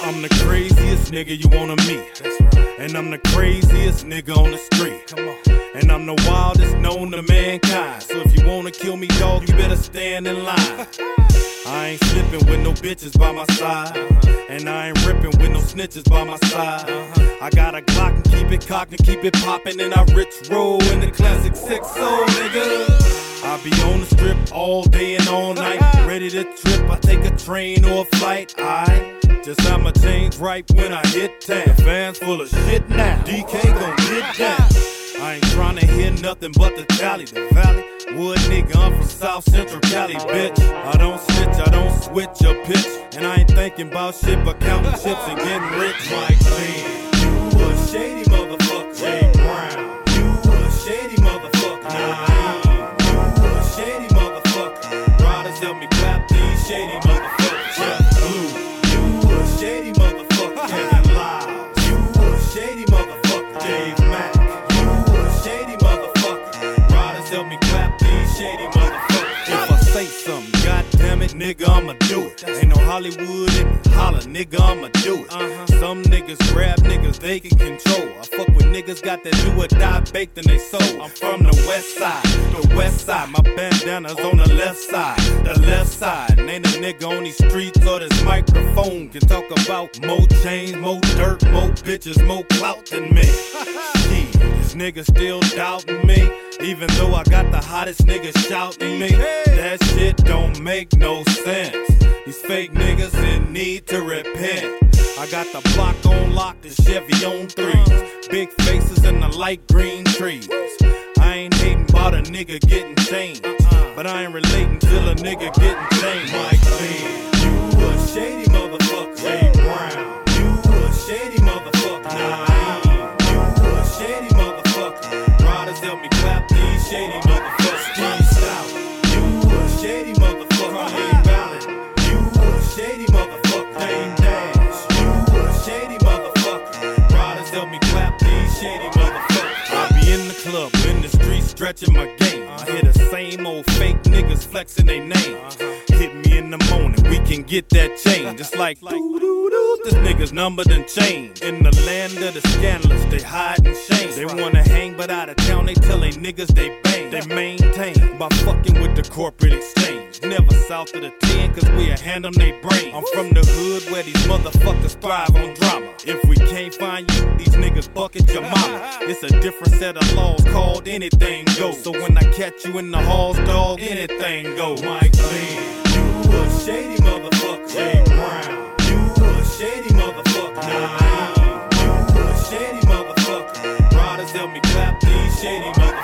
I'm the craziest nigga you wanna meet. And I'm the craziest nigga on the street. Come on. And I'm the wildest known to mankind. So if you wanna kill me, dog, you better stand in line. I ain't slipping with no bitches by my side. And I ain't ripping with no snitches by my side. I got a Glock and keep it cocked and keep it poppin'. And I rich roll in the classic 6-0, nigga. I be on the strip all day and all night. Ready to trip, I take a train or a flight. I just have my change right when I hit town. The fans full of shit now. DK gon' get down. I ain't tryna hear nothing but the tally. The valley, wood nigga, I'm from South Central Cali, bitch. I don't snitch, I don't switch or pitch. And I ain't thinking about shit but counting chips and getting rich. Mike Clean, you a shady motherfucker. Jay Brown, you a shady motherfucker. You a shady motherfucker. Riders help me clap these shady motherfuckers. Jeff Blue, you a shady motherfucker. Kevin Live, you a shady motherfucker. Dave Mack, help me clap these shady motherfuckers. If I say something, goddamn it, nigga, I'ma do it. Ain't no Hollywood and holla, nigga, I'ma do it. Some niggas grab niggas they can control. I fuck with niggas got that do or die baked in they soul. I'm from the west side, the west side. My bandana's on the left side, the left side. And ain't a nigga on these streets or this microphone can talk about more chains, more dirt, more bitches, more clout than me. These niggas still doubting me. Even though I got the hottest niggas shouting me, that shit don't make no sense. These fake niggas in need to repent. I got the block on lock, the Chevy on 3s. Big faces and the light green trees. I ain't hating about a nigga getting changed, but I ain't relating till a nigga getting changed. Mike Clean, you a shady motherfucker. Jay Brown, you a shady motherfucker. You a shady motherfucker. Riders help me clap these shady motherfuckers. Steve Stout, you a shady motherfucker. Lee Ballard, you a shady motherfucker. Dame Dash, you a shady motherfucker. Riders help me clap these shady motherfuckers. I be in the club, in the street, stretching my game. I hear the same old fake niggas flexing their name. Hit me in the morning, we can get that change. It's like doo-doo-doo, this nigga's number done changed. In the land of the scandalous, they hide and shame. They wanna hang, but out of town they tell they niggas they bang. They maintain by fucking with the corporate exchange. Never south of the 10, cause we a hand on they brain. I'm from the hood where these motherfuckers thrive on drama. If we can't find you, these niggas bucket your mama. It's a different set of laws called anything goes. So when I catch you in the halls, dog, anything goes. Mike Clean, you a shady motherfucker. Jay Brown, you a shady motherfucker. You a shady motherfucker. Riders help me clap these shady motherfuckers.